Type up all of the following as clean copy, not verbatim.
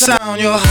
sound. Your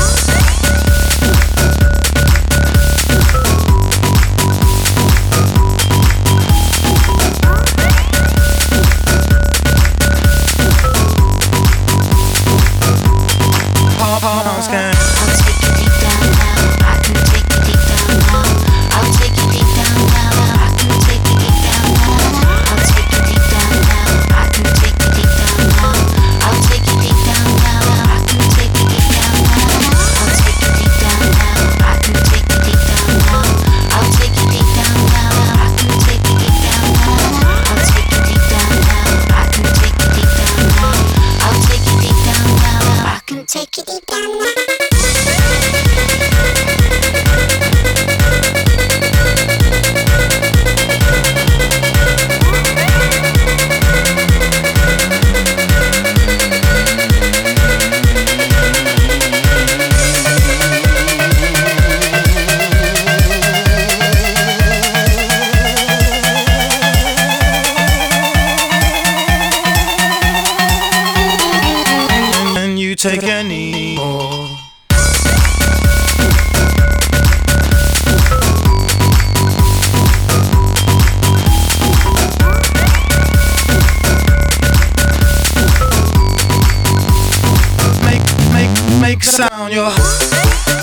palms can. I'll take you deep down now. I can take you deep down now. I'll take you deep down now. I can take you deep down now. I'll take you deep down now. I can take you deep down now. I'll take you deep down now. I can take you deep down now. I'll take you deep down now. I can take you deep down now. I'll take you deep down now. I can take you deep down now. I'll take you deep down now. I can take you deep down now. I'll take you deep down now. I can take you deep down now. And you take any more. Make sound. Your